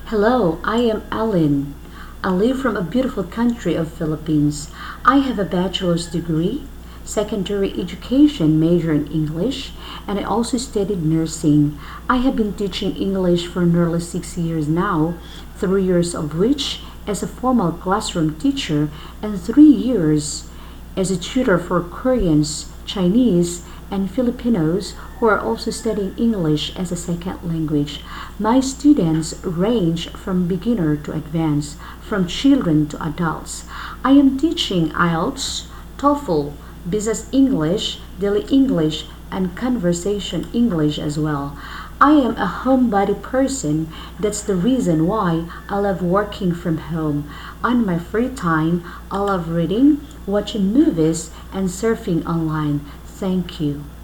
Hello, I am Aline. I live from a beautiful country of Philippines. I have a bachelor's degree, secondary education major in English, and I also studied nursing. I have been teaching English for nearly 6 years now, 3 years of which as a formal classroom teacher and 3 years as a tutor for Koreans, Chinese, and Filipinos who are also studying English as a second language. My students range from beginner to advanced, from children to adults. I am teaching IELTS, TOEFL, business English, daily English, and conversation English as well. I am a homebody person. That's the reason why I love working from home. On my free time, I love reading, watching movies, and surfing online. Thank you.